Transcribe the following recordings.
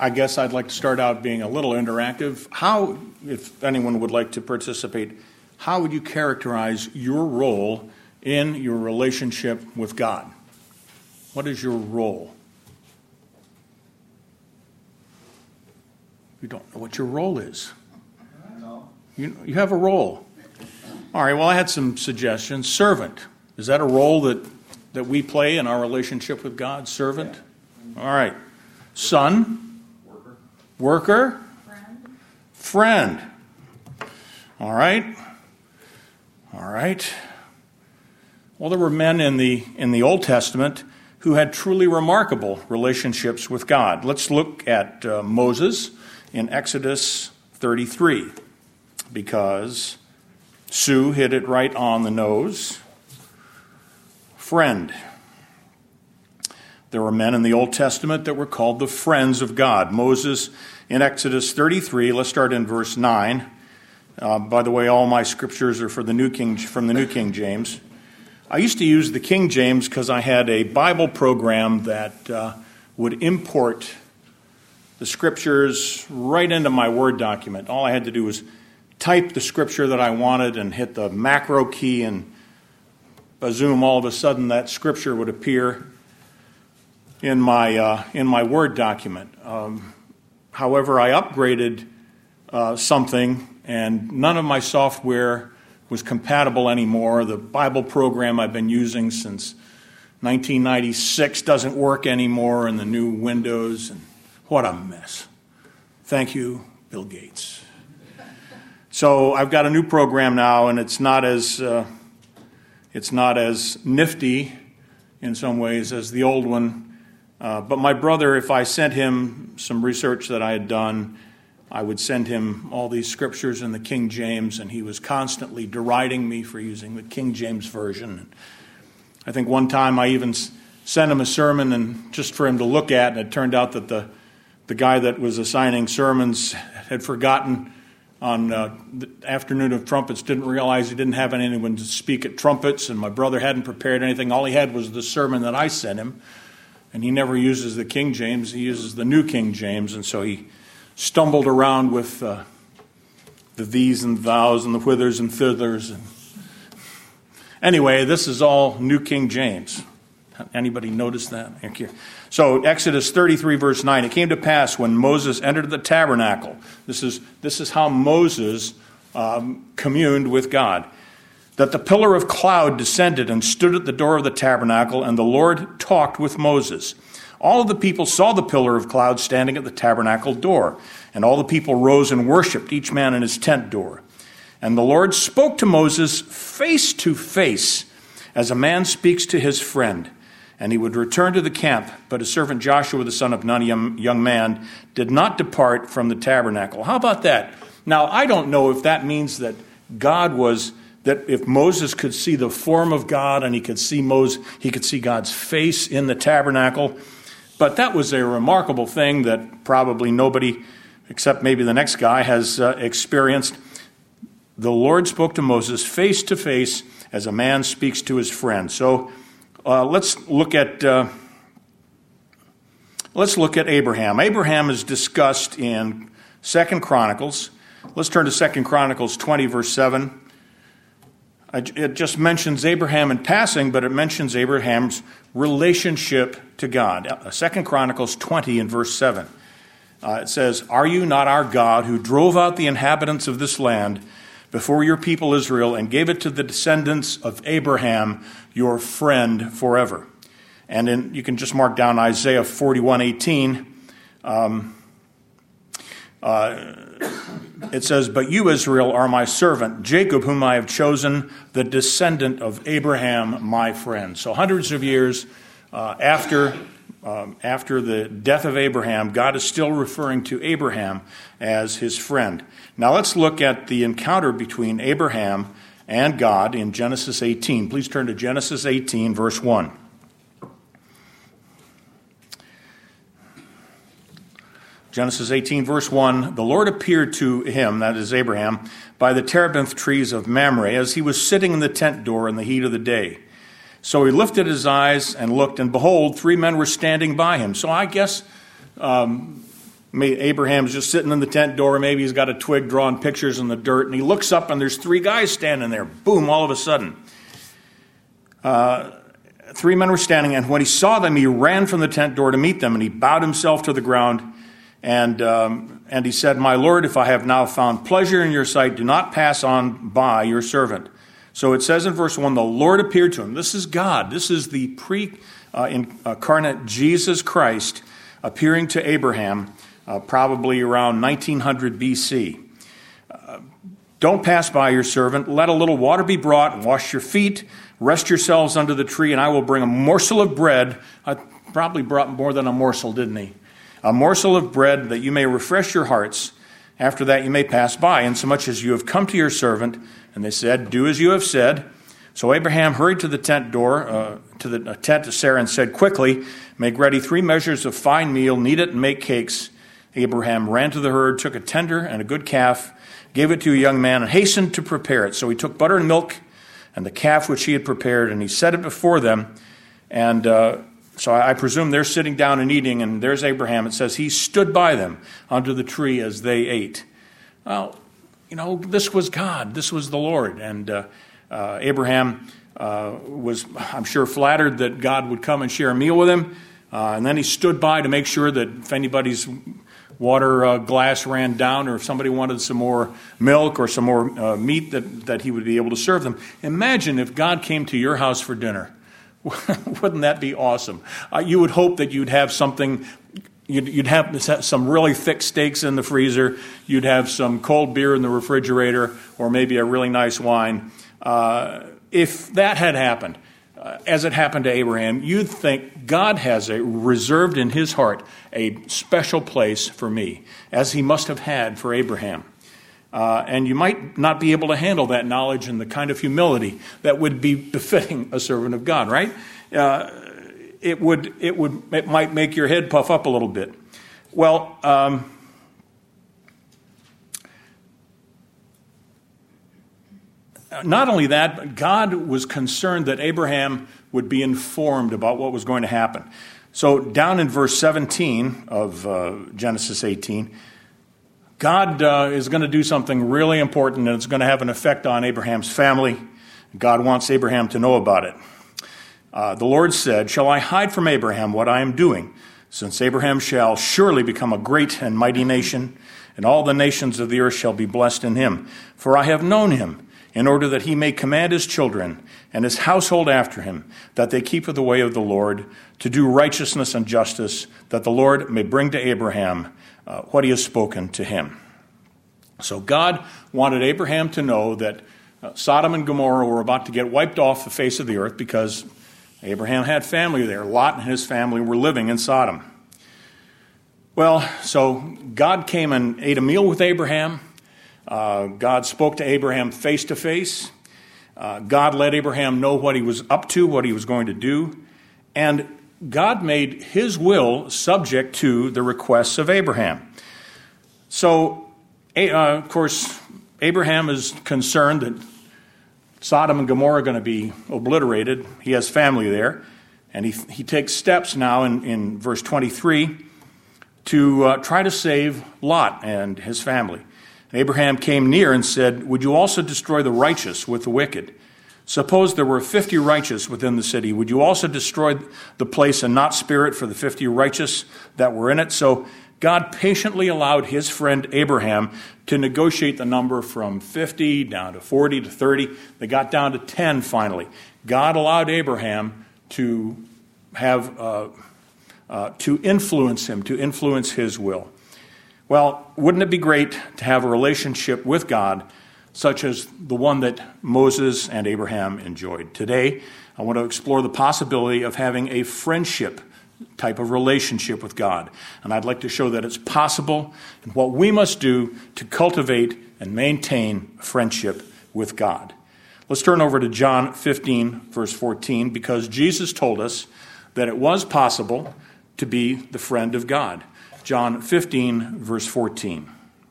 I guess I'd like to start out being a little interactive. How, if anyone would like to participate, how would you characterize your role in your relationship with God? What is your role? You don't know what your role is. No. You have a role. All right, well, I had some suggestions. Servant. Is that a role that we play in our relationship with God? Servant? All right. Son? Worker? Friend. All right. Well, there were men in the Old Testament who had truly remarkable relationships with God. Let's look at Moses in Exodus 33, because Sue hit it right on the nose. Friend. There were men in the Old Testament that were called the friends of God. Moses in Exodus 33, let's start in verse 9. By the way, all my scriptures are from the New King James. I used to use the King James because I had a Bible program that would import the scriptures right into my Word document. All I had to do was type the scripture that I wanted and hit the macro key, and zoom, all of a sudden that scripture would appear in my Word document. However, I upgraded something, and none of my software was compatible anymore. The Bible program I've been using since 1996 doesn't work anymore in the new Windows, and what a mess. Thank you, Bill Gates. So I've got a new program now, and it's not as nifty in some ways as the old one. But my brother, if I sent him some research that I had done, I would send him all these scriptures in the King James, and he was constantly deriding me for using the King James Version. I think one time I even sent him a sermon and just for him to look at, and it turned out that the guy that was assigning sermons had forgotten on the afternoon of trumpets, didn't realize he didn't have anyone to speak at trumpets, and my brother hadn't prepared anything. All he had was the sermon that I sent him, and he never uses the King James. He uses the New King James, and so he stumbled around with the these and thous and the whithers and thithers. Anyway, this is all New King James. Anybody notice that? So Exodus 33, verse 9, it came to pass when Moses entered the tabernacle. This is how Moses communed with God. That the pillar of cloud descended and stood at the door of the tabernacle, and the Lord talked with Moses. All of the people saw the pillar of cloud standing at the tabernacle door, and all the people rose and worshipped, each man in his tent door. And the Lord spoke to Moses face to face, as a man speaks to his friend. And he would return to the camp, but his servant Joshua, the son of Nun, a young man, did not depart from the tabernacle. How about that? Now, I don't know if that means that that if Moses could see the form of God and he could see God's face in the tabernacle, but that was a remarkable thing that probably nobody, except maybe the next guy, has experienced. The Lord spoke to Moses face to face as a man speaks to his friend. So let's look at Abraham. Abraham is discussed in 2 Chronicles. Let's turn to 2 Chronicles 20, verse 7. It just mentions Abraham in passing, but it mentions Abraham's relationship to God. 2 Chronicles 20 and verse 7. It says, "Are you not our God who drove out the inhabitants of this land before your people Israel and gave it to the descendants of Abraham, your friend, forever?" And you can just mark down Isaiah 41:18. It says, "But you, Israel, are my servant, Jacob, whom I have chosen, the descendant of Abraham, my friend." So hundreds of years after the death of Abraham, God is still referring to Abraham as his friend. Now let's look at the encounter between Abraham and God in Genesis 18. Please turn to Genesis 18, verse 1. Genesis 18, verse 1, "The Lord appeared to him," that is Abraham, "by the terebinth trees of Mamre, as he was sitting in the tent door in the heat of the day. So he lifted his eyes and looked, and behold, 3 men were standing by him." So I guess Abraham's just sitting in the tent door. Maybe he's got a twig drawing pictures in the dirt, and he looks up, and there's 3 guys standing there. Boom, all of a sudden. 3 men were standing, and when he saw them, he ran from the tent door to meet them, and he bowed himself to the ground, and he said, "My Lord, if I have now found pleasure in your sight, do not pass on by your servant." So it says in verse 1, the Lord appeared to him. This is God. This is the pre-incarnate Jesus Christ appearing to Abraham, probably around 1900 BC. "Don't pass by your servant. Let a little water be brought and wash your feet. Rest yourselves under the tree, and I will bring a morsel of bread." I probably brought more than a morsel, didn't he? "A morsel of bread that you may refresh your hearts. After that you may pass by, insomuch as you have come to your servant." And they said, "Do as you have said." So Abraham hurried to the tent door, to the tent to Sarah, and said, "Quickly, make ready 3 measures of fine meal, knead it and make cakes." Abraham ran to the herd, took a tender and a good calf, gave it to a young man, and hastened to prepare it. So he took butter and milk and the calf which he had prepared, and he set it before them. And so I presume they're sitting down and eating, and there's Abraham. It says he stood by them under the tree as they ate. Well, this was God. This was the Lord. And Abraham was, I'm sure, flattered that God would come and share a meal with him. And then he stood by to make sure that if anybody's water glass ran down, or if somebody wanted some more milk or some more meat, that he would be able to serve them. Imagine if God came to your house for dinner. Wouldn't that be awesome? You would hope that you'd have something. You'd have some really thick steaks in the freezer. You'd have some cold beer in the refrigerator, or maybe a really nice wine. If that had happened, as it happened to Abraham, you'd think God has reserved in his heart a special place for me, as he must have had for Abraham. And you might not be able to handle that knowledge and the kind of humility that would be befitting a servant of God, right? It might make your head puff up a little bit. Well, not only that, but God was concerned that Abraham would be informed about what was going to happen. So down in verse 17 of Genesis 18, God is going to do something really important, and it's going to have an effect on Abraham's family. God wants Abraham to know about it. The Lord said, "Shall I hide from Abraham what I am doing? Since Abraham shall surely become a great and mighty nation, and all the nations of the earth shall be blessed in him. For I have known him, in order that he may command his children and his household after him, that they keep the way of the Lord, to do righteousness and justice, that the Lord may bring to Abraham what he has spoken to him." So God wanted Abraham to know that Sodom and Gomorrah were about to get wiped off the face of the earth, because Abraham had family there. Lot and his family were living in Sodom. Well, so God came and ate a meal with Abraham. God spoke to Abraham face to face. God let Abraham know what he was up to, what he was going to do. And God made his will subject to the requests of Abraham. So, of course, Abraham is concerned that Sodom and Gomorrah are going to be obliterated. He has family there. And he takes steps now in verse 23 to try to save Lot and his family. And Abraham came near and said, "Would you also destroy the righteous with the wicked? Suppose there were 50 righteous within the city. Would you also destroy the place and not spare it for the 50 righteous that were in it?" So God patiently allowed his friend Abraham to negotiate the number from 50 down to 40 to 30. They got down to 10 finally. God allowed Abraham to have to influence him, to influence his will. Well, wouldn't it be great to have a relationship with God such as the one that Moses and Abraham enjoyed? Today, I want to explore the possibility of having a friendship type of relationship with God. And I'd like to show that it's possible and what we must do to cultivate and maintain friendship with God. Let's turn over to John 15, verse 14, because Jesus told us that it was possible to be the friend of God. John 15, verse 14.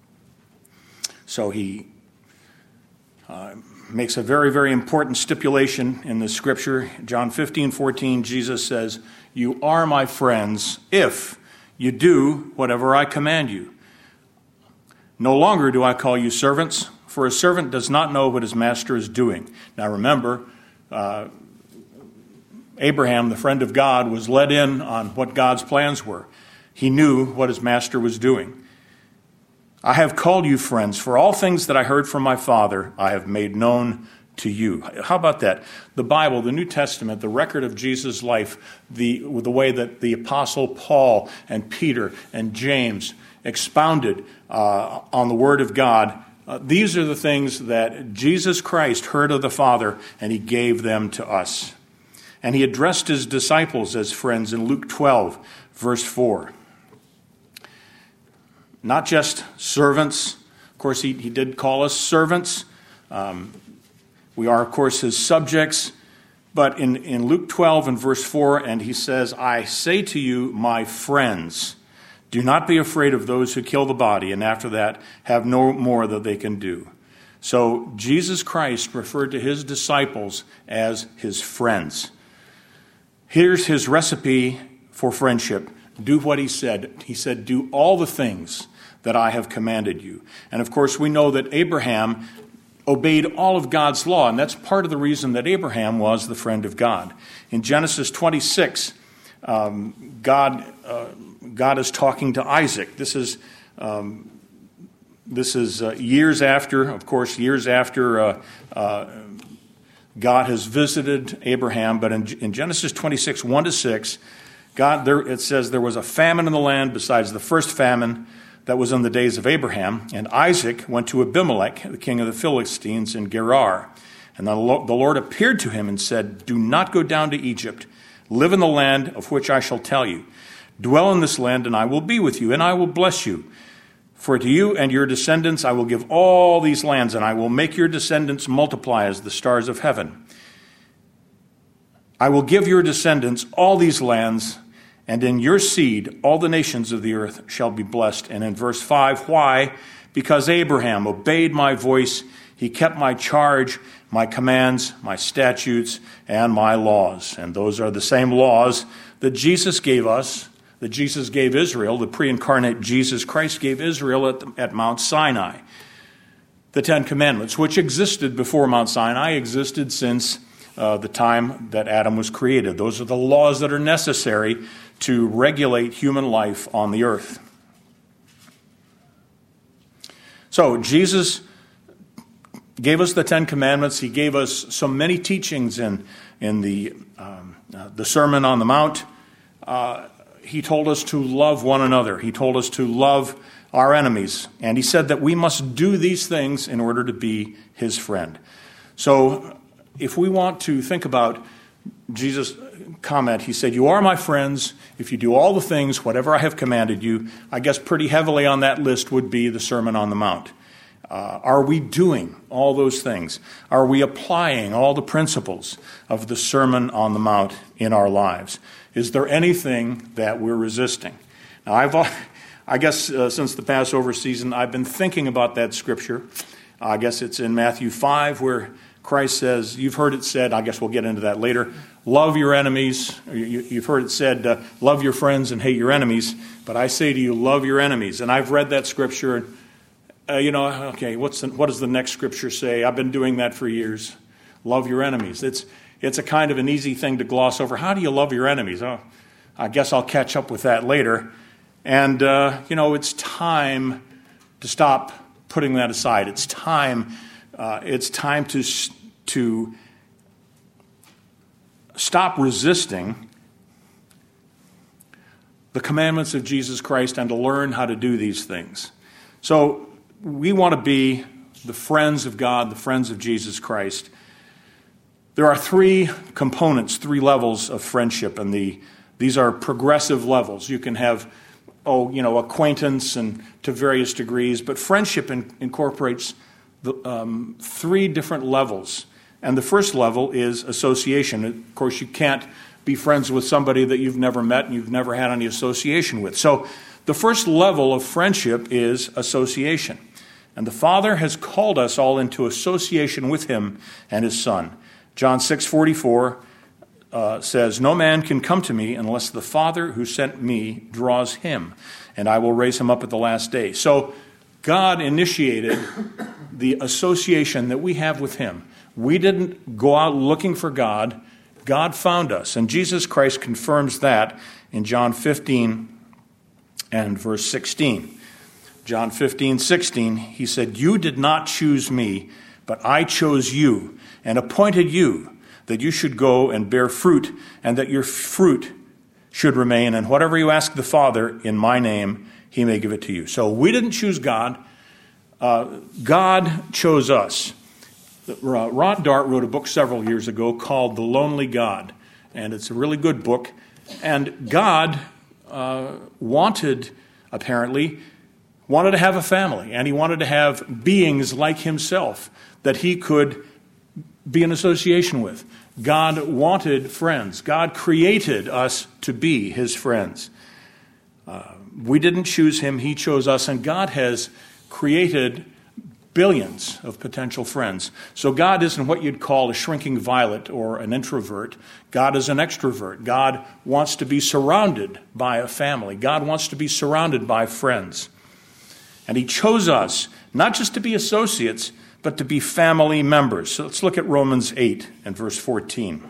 So he makes a very, very important stipulation in the scripture. John 15, 14, Jesus says, "You are my friends if you do whatever I command you. No longer do I call you servants, for a servant does not know what his master is doing. Now remember, Abraham, the friend of God, was let in on what God's plans were. He knew what his master was doing. I have called you friends, for all things that I heard from my Father I have made known to you. How about that? The Bible, the New Testament, the record of Jesus' life, the way that the Apostle Paul and Peter and James expounded on the Word of God, these are the things that Jesus Christ heard of the Father, and he gave them to us. And he addressed his disciples as friends in Luke 12, verse 4. Not just servants. Of course, he did call us servants. We are, of course, his subjects. But in Luke 12 and verse 4, and he says, I say to you, my friends, do not be afraid of those who kill the body, and after that have no more that they can do. So Jesus Christ referred to his disciples as his friends. Here's his recipe for friendship. Do what he said. He said, do all the things that I have commanded you. And of course, we know that Abraham obeyed all of God's law, and that's part of the reason that Abraham was the friend of God. In Genesis 26, God is talking to Isaac. This is years after, of course, God has visited Abraham. But in Genesis 26, 1-6, it says there was a famine in the land besides the first famine that was in the days of Abraham. And Isaac went to Abimelech, the king of the Philistines, in Gerar. And the Lord appeared to him and said, do not go down to Egypt. Live in the land of which I shall tell you. Dwell in this land, and I will be with you, and I will bless you. For to you and your descendants I will give all these lands, and I will make your descendants multiply as the stars of heaven. I will give your descendants all these lands, and in your seed all the nations of the earth shall be blessed. And in verse 5, why? Because Abraham obeyed my voice, he kept my charge, my commands, my statutes, and my laws. And those are the same laws that Jesus gave us, that Jesus gave Israel, the pre-incarnate Jesus Christ gave Israel at Mount Sinai. The Ten Commandments, which existed before Mount Sinai, existed since the time that Adam was created. Those are the laws that are necessary to regulate human life on the earth. So Jesus gave us the Ten Commandments. He gave us so many teachings in the Sermon on the Mount. He told us to love one another. He told us to love our enemies. And he said that we must do these things in order to be his friend. So if we want to think about Jesus' comment, he said, you are my friends if you do all the things, whatever I have commanded you. I guess pretty heavily on that list would be the Sermon on the Mount. Are we doing all those things? Are we applying all the principles of the Sermon on the Mount in our lives? Is there anything that we're resisting? Now, I guess since the Passover season, I've been thinking about that scripture. I guess it's in Matthew 5 where Christ says, you've heard it said, I guess we'll get into that later, love your enemies. You've heard it said, love your friends and hate your enemies. But I say to you, love your enemies. And I've read that scripture. Okay, what does the next scripture say? I've been doing that for years. Love your enemies. It's a kind of an easy thing to gloss over. How do you love your enemies? Oh, I guess I'll catch up with that later. And, it's time to stop putting that aside. It's time to stop resisting the commandments of Jesus Christ and to learn how to do these things. So we want to be the friends of God, the friends of Jesus Christ. There are three components, three levels of friendship, and these are progressive levels. You can have, acquaintance and to various degrees, but friendship incorporates three different levels. And the first level is association. Of course, you can't be friends with somebody that you've never met and you've never had any association with. So the first level of friendship is association. And the Father has called us all into association with him and his Son. John 6:44 says, "No man can come to me unless the Father who sent me draws him, and I will raise him up at the last day." So God initiated the association that we have with him. We didn't go out looking for God. God found us. And Jesus Christ confirms that in John 15 and verse 16. John 15:16, he said, "You did not choose me, but I chose you and appointed you that you should go and bear fruit, and that your fruit should remain. And whatever you ask the Father in my name, he may give it to you." So we didn't choose God. God chose us. Ron Dart wrote a book several years ago called The Lonely God, and it's a really good book. And God wanted to have a family, and he wanted to have beings like himself that he could be in association with. God wanted friends. God created us to be his friends. We didn't choose him, he chose us, and God has created billions of potential friends. So God isn't what you'd call a shrinking violet or an introvert. God is an extrovert. God wants to be surrounded by a family. God wants to be surrounded by friends. And he chose us, not just to be associates, but to be family members. So let's look at Romans 8 and verse 14.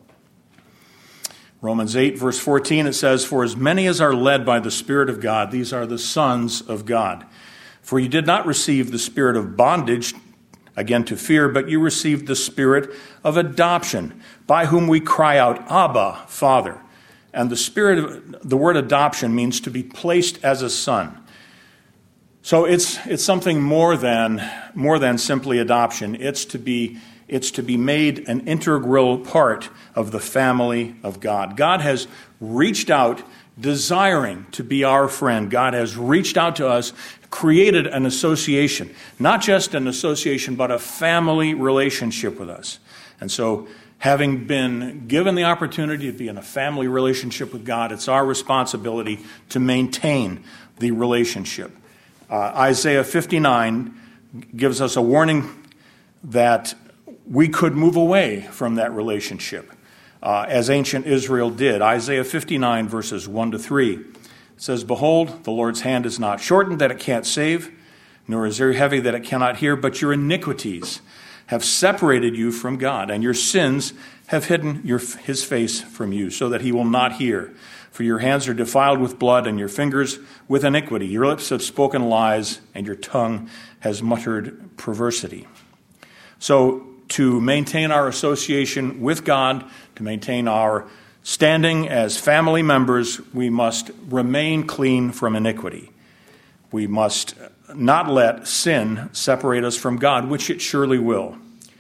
Romans 8, verse 14, it says, "For as many as are led by the Spirit of God, these are the sons of God. For you did not receive the spirit of bondage, again to fear, but you received the spirit of adoption, by whom we cry out, Abba, Father." And the word adoption means to be placed as a son. So it's something more than simply adoption. It's to be made an integral part of the family of God. God has reached out desiring to be our friend. God has reached out to us, created an association, not just an association, but a family relationship with us. And so, having been given the opportunity to be in a family relationship with God, it's our responsibility to maintain the relationship. Isaiah 59 gives us a warning that we could move away from that relationship, as ancient Israel did. Isaiah 59, verses 1 to 3 says, "Behold, the Lord's hand is not shortened that it can't save, nor is it heavy that it cannot hear, but your iniquities have separated you from God, and your sins have hidden his face from you, so that he will not hear. For your hands are defiled with blood, and your fingers with iniquity. Your lips have spoken lies, and your tongue has muttered perversity." So, to maintain our association with God, to maintain our standing as family members, we must remain clean from iniquity. We must not let sin separate us from God, which it surely will.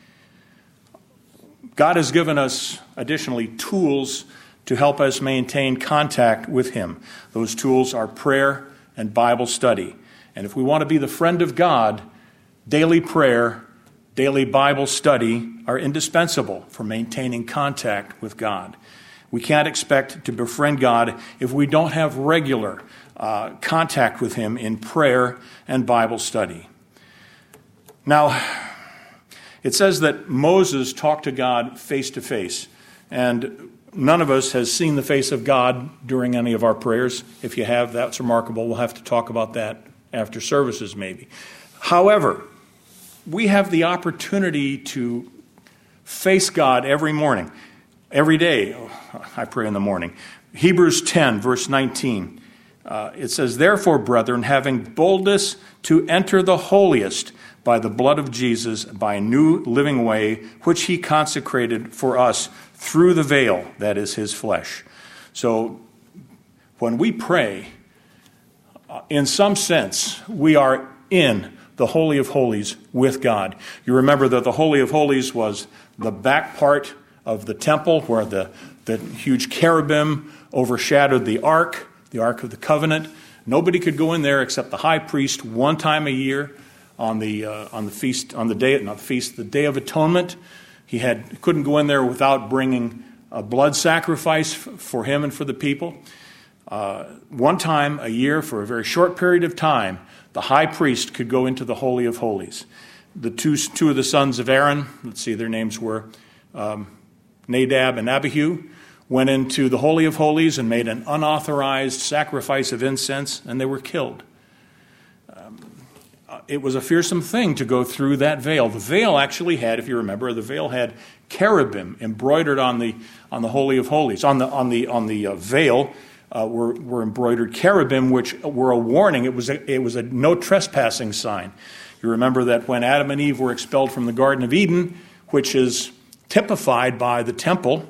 God has given us, additionally, tools to help us maintain contact with him. Those tools are prayer and Bible study. And if we want to be the friend of God, daily prayer, daily Bible study are indispensable for maintaining contact with God. We can't expect to befriend God if we don't have regular contact with him in prayer and Bible study. Now, it says that Moses talked to God face to face, and none of us has seen the face of God during any of our prayers. If you have, that's remarkable. We'll have to talk about that after services maybe. However, we have the opportunity to face God every morning. Every day, I pray in the morning. Hebrews 10, verse 19. It says, "Therefore, brethren, having boldness to enter the holiest by the blood of Jesus, by a new living way, which he consecrated for us through the veil, that is his flesh." So, when we pray, in some sense, we are in the Holy of Holies with God. You remember that the Holy of Holies was the back part of the temple where the huge cherubim overshadowed the Ark of the Covenant. Nobody could go in there except the high priest one time a year on the Day of Atonement. He couldn't go in there without bringing a blood sacrifice for him and for the people. One time a year, for a very short period of time, the high priest could go into the Holy of Holies. The two of the sons of Aaron, let's see, their names were Nadab and Abihu. went into the Holy of Holies and made an unauthorized sacrifice of incense, and they were killed. It was a fearsome thing to go through that veil. The veil actually had, if you remember, the veil had cherubim embroidered on the Holy of Holies. On the veil were embroidered cherubim, which were a warning. It was a no trespassing sign. You remember that when Adam and Eve were expelled from the Garden of Eden, which is typified by the temple,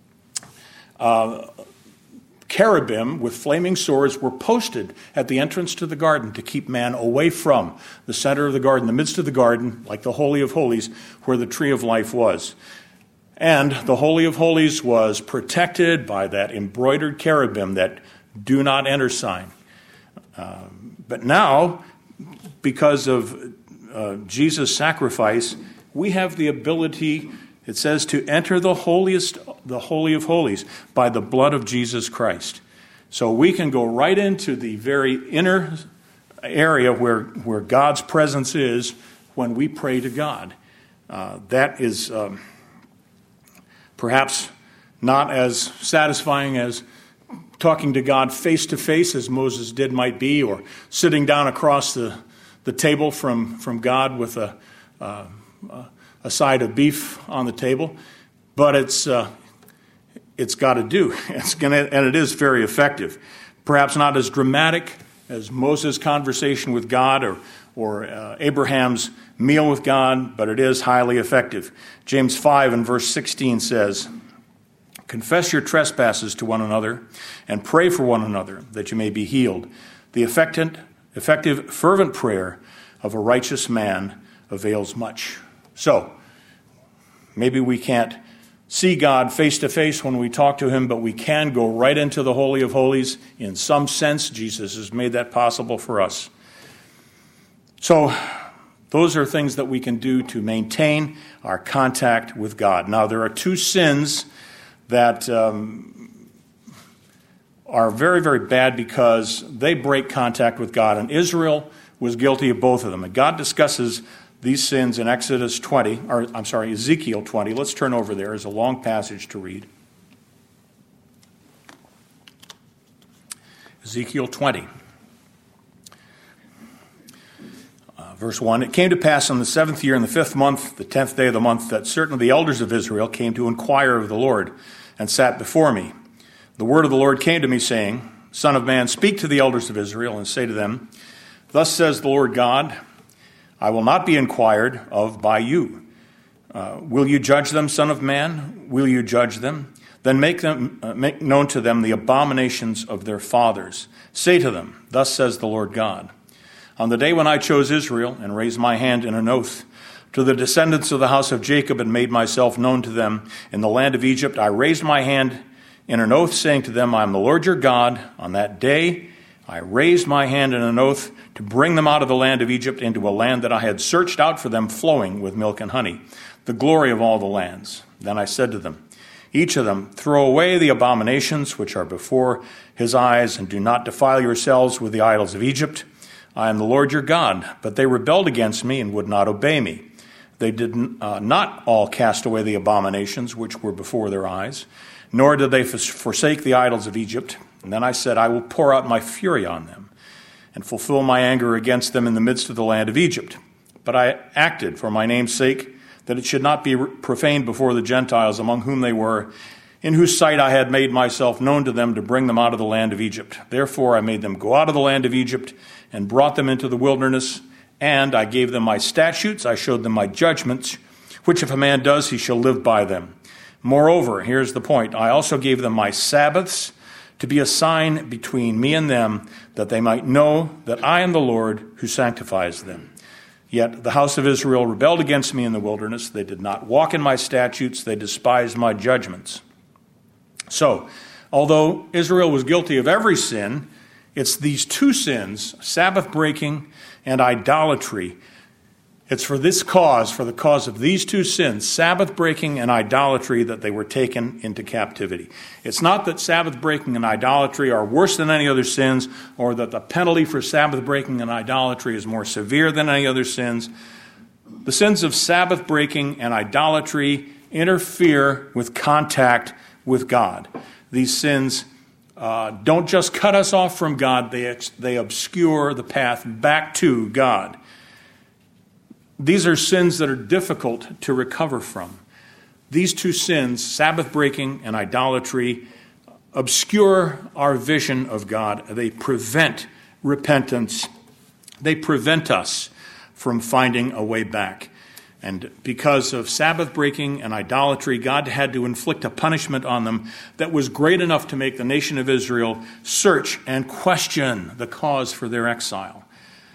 cherubim with flaming swords were posted at the entrance to the garden to keep man away from the center of the garden, the midst of the garden, like the Holy of Holies, where the tree of life was. And the Holy of Holies was protected by that embroidered cherubim, that do not enter sign. But now, because of Jesus' sacrifice, we have the ability, it says, to enter the Holy of Holies by the blood of Jesus Christ. So we can go right into the very inner area where God's presence is when we pray to God. That is perhaps not as satisfying as talking to God face to face, as Moses did might be, or sitting down across the table from God with a side of beef on the table, but it's got to do. And it is very effective. Perhaps not as dramatic as Moses' conversation with God or Abraham's meal with God, but it is highly effective. James 5 and verse 16 says, "Confess your trespasses to one another and pray for one another that you may be healed. The effective, fervent prayer of a righteous man avails much." So, maybe we can't see God face to face when we talk to him, but we can go right into the Holy of Holies. In some sense, Jesus has made that possible for us. So, those are things that we can do to maintain our contact with God. Now, there are two sins that are very, very bad because they break contact with God, and Israel was guilty of both of them. And God discusses these sins in Ezekiel 20. Let's turn over there. There's a long passage to read. Ezekiel 20. Verse 1, "It came to pass on the 7th year in the 5th month, the 10th day of the month, that certain of the elders of Israel came to inquire of the Lord, and sat before me. The word of the Lord came to me, saying, Son of man, speak to the elders of Israel, and say to them, Thus says the Lord God, I will not be inquired of by you. Will you judge them, son of man? Will you judge them? Then make known to them the abominations of their fathers. Say to them, Thus says the Lord God, On the day when I chose Israel and raised my hand in an oath to the descendants of the house of Jacob and made myself known to them in the land of Egypt, I raised my hand in an oath, saying to them, I am the Lord your God. On that day I raised my hand in an oath to bring them out of the land of Egypt into a land that I had searched out for them, flowing with milk and honey, the glory of all the lands. Then I said to them, each of them, throw away the abominations which are before his eyes, and do not defile yourselves with the idols of Egypt. I am the Lord your God. But they rebelled against me and would not obey me. They did not all cast away the abominations which were before their eyes, nor did they forsake the idols of Egypt. And then I said, I will pour out my fury on them and fulfill my anger against them in the midst of the land of Egypt. But I acted for my name's sake, that it should not be profaned before the Gentiles among whom they were, in whose sight I had made myself known to them to bring them out of the land of Egypt. Therefore I made them go out of the land of Egypt and brought them into the wilderness, and I gave them my statutes, I showed them my judgments, which if a man does, he shall live by them. Moreover, here's the point, I also gave them my Sabbaths to be a sign between me and them, that they might know that I am the Lord who sanctifies them. Yet the house of Israel rebelled against me in the wilderness. They did not walk in my statutes. They despised my judgments. So, although Israel was guilty of every sin, it's these two sins, Sabbath breaking and idolatry. It's for this cause, for the cause of these two sins, Sabbath breaking and idolatry, that they were taken into captivity. It's not that Sabbath breaking and idolatry are worse than any other sins, or that the penalty for Sabbath breaking and idolatry is more severe than any other sins. The sins of Sabbath breaking and idolatry interfere with contact with God. These sins don't just cut us off from God, they obscure the path back to God. These are sins that are difficult to recover from. These two sins, Sabbath breaking and idolatry, obscure our vision of God. They prevent repentance. They prevent us from finding a way back. And because of Sabbath breaking and idolatry, God had to inflict a punishment on them that was great enough to make the nation of Israel search and question the cause for their exile.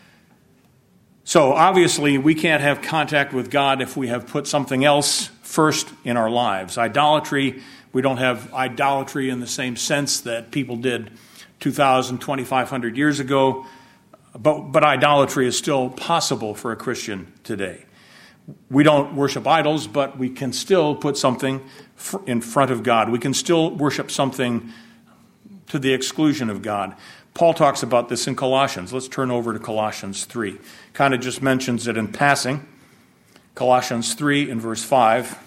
So obviously, we can't have contact with God if we have put something else first in our lives. Idolatry, we don't have idolatry in the same sense that people did 2,000, 2,500 years ago, but idolatry is still possible for a Christian today. We don't worship idols, but we can still put something in front of God. We can still worship something to the exclusion of God. Paul talks about this in Colossians. Let's turn over to Colossians 3. Kind of just mentions it in passing. Colossians 3 in verse 5.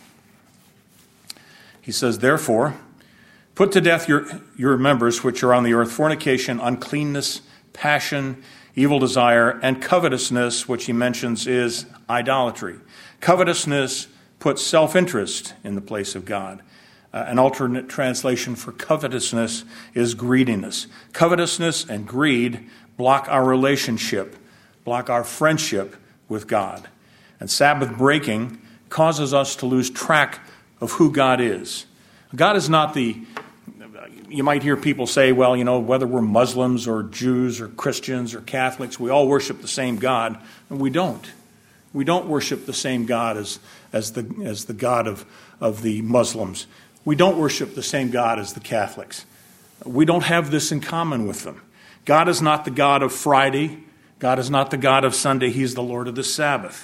He says, "Therefore, put to death your members which are on the earth, fornication, uncleanness, passion, evil desire, and covetousness," which he mentions is idolatry. Covetousness puts self-interest in the place of God. An alternate translation for covetousness is greediness. Covetousness and greed block our relationship, block our friendship with God. And Sabbath breaking causes us to lose track of who God is. God is not you might hear people say, well, whether we're Muslims or Jews or Christians or Catholics, we all worship the same God. And we don't. We don't worship the same God as the God of the Muslims. We don't worship the same God as the Catholics. We don't have this in common with them. God is not the God of Friday. God is not the God of Sunday. He's the Lord of the Sabbath.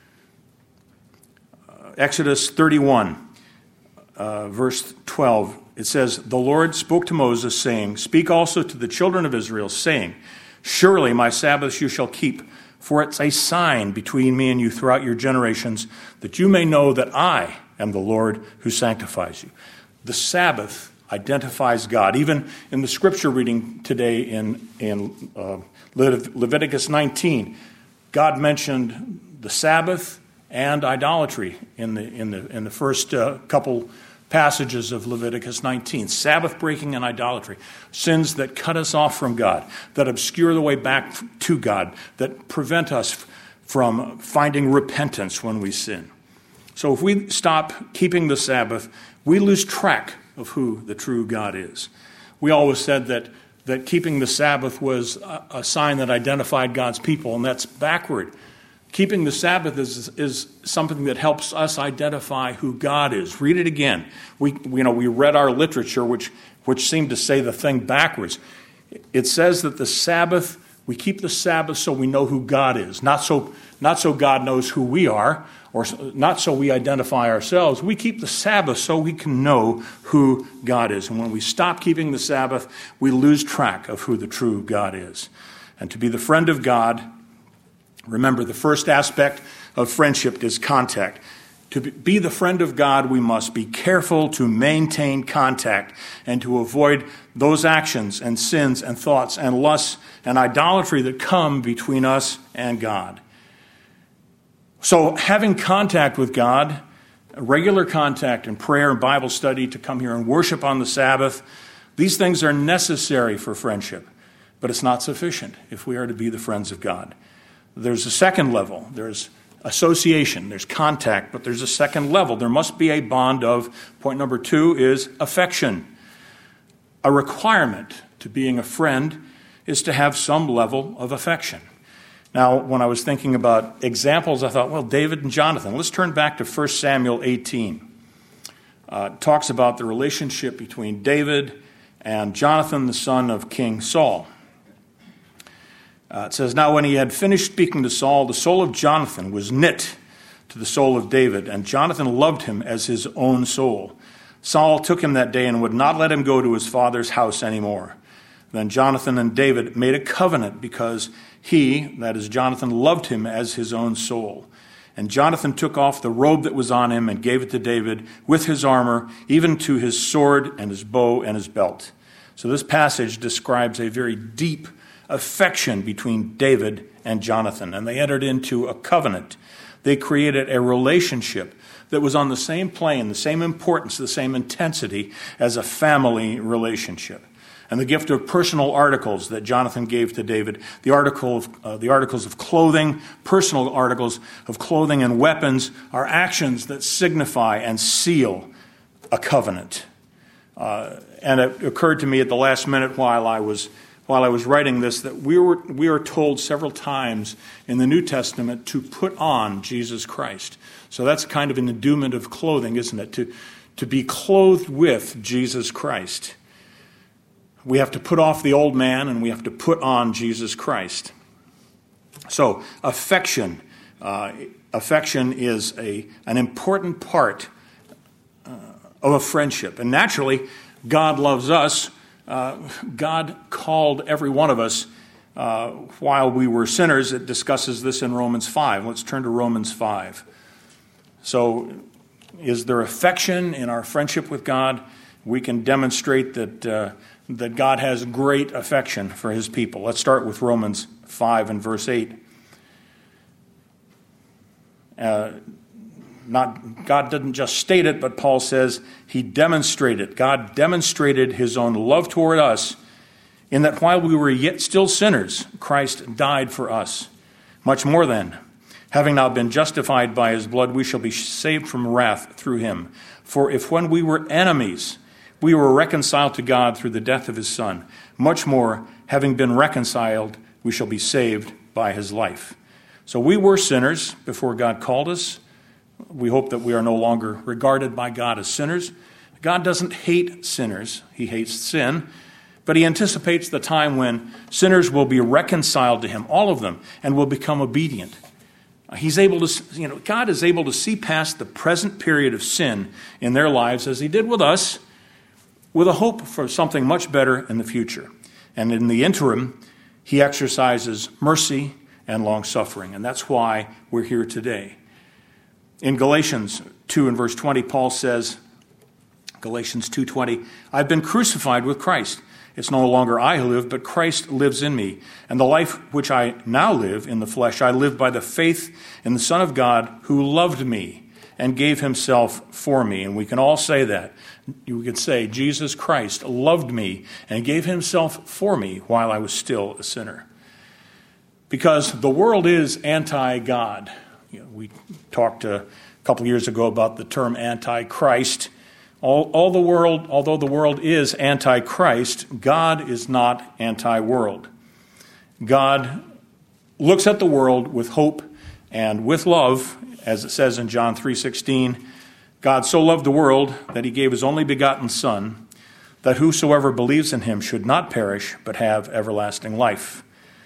Exodus 31, verse 12, it says, "The Lord spoke to Moses, saying, Speak also to the children of Israel, saying, Surely my Sabbaths you shall keep, for it's a sign between me and you throughout your generations, that you may know that I am the Lord who sanctifies you." The Sabbath identifies God. Even in the scripture reading today in Leviticus 19, God mentioned the Sabbath and idolatry in the first couple passages of Leviticus 19. Sabbath breaking and idolatry. Sins that cut us off from God, that obscure the way back to God, that prevent us from finding repentance when we sin. So if we stop keeping the Sabbath, we lose track of who the true God is. We always said that keeping the Sabbath was a sign that identified God's people, and that's backward. Keeping the Sabbath is something that helps us identify who God is. Read it again. We read our literature, which seemed to say the thing backwards. It says that the Sabbath, we keep the Sabbath so we know who God is, not so God knows who we are, or not so we identify ourselves. We keep the Sabbath so we can know who God is. And when we stop keeping the Sabbath, we lose track of who the true God is. And to be the friend of God, remember, the first aspect of friendship is contact. To be the friend of God, we must be careful to maintain contact and to avoid those actions and sins and thoughts and lusts and idolatry that come between us and God. So having contact with God, regular contact in prayer and Bible study, to come here and worship on the Sabbath, these things are necessary for friendship, but it's not sufficient if we are to be the friends of God. There's a second level. There's association. There's contact, but there's a second level. There must be a bond of, point number 2 is affection. A requirement to being a friend is to have some level of affection. Now, when I was thinking about examples, I thought, well, David and Jonathan. Let's turn back to 1 Samuel 18. It talks about the relationship between David and Jonathan, the son of King Saul. It says, "Now when he had finished speaking to Saul, the soul of Jonathan was knit to the soul of David, and Jonathan loved him as his own soul. Saul took him that day and would not let him go to his father's house anymore. Then Jonathan and David made a covenant because he, that is Jonathan, loved him as his own soul. And Jonathan took off the robe that was on him and gave it to David with his armor, even to his sword and his bow and his belt. So this passage describes a very deep affection between David and Jonathan, and they entered into a covenant. They created a relationship that was on the same plane, the same importance, the same intensity as a family relationship. And the gift of personal articles that Jonathan gave to David, the articles of clothing, personal articles of clothing and weapons, are actions that signify and seal a covenant. And it occurred to me at the last minute while I was writing this that we are told several times in the New Testament to put on Jesus Christ. So that's kind of an endowment of clothing, isn't it? To be clothed with Jesus Christ. We have to put off the old man and we have to put on Jesus Christ. So affection is an important part of a friendship. And naturally, God loves us. God called every one of us while we were sinners. It discusses this in Romans 5. Let's turn to Romans 5. So is there affection in our friendship with God? We can demonstrate that God has great affection for his people. Let's start with Romans 5 and verse 8. God didn't just state it, but Paul says he demonstrated. God demonstrated his own love toward us in that while we were yet still sinners, Christ died for us. Much more then, having now been justified by his blood, we shall be saved from wrath through him. For if when we were enemies, we were reconciled to God through the death of his Son, much more, having been reconciled, we shall be saved by his life. So we were sinners before God called us. We hope that we are no longer regarded by God as sinners. God doesn't hate sinners. He hates sin. But he anticipates the time when sinners will be reconciled to him, all of them, and will become obedient. He's able to, God is able to see past the present period of sin in their lives, as he did with us, with a hope for something much better in the future. And in the interim, he exercises mercy and long-suffering. And that's why we're here today. In Galatians 2 and verse 20, Paul says, Galatians 2:20, I've been crucified with Christ. It's no longer I who live, but Christ lives in me. And the life which I now live in the flesh, I live by the faith in the Son of God who loved me and gave himself for me. And we can all say that. You could say, Jesus Christ loved me and gave himself for me while I was still a sinner. Because the world is anti-God. We talked a couple years ago about the term anti-Christ. Although the world is anti-Christ, God is not anti-world. God looks at the world with hope and with love, as it says in John 3:16. God so loved the world that he gave his only begotten Son, that whosoever believes in him should not perish, but have everlasting life.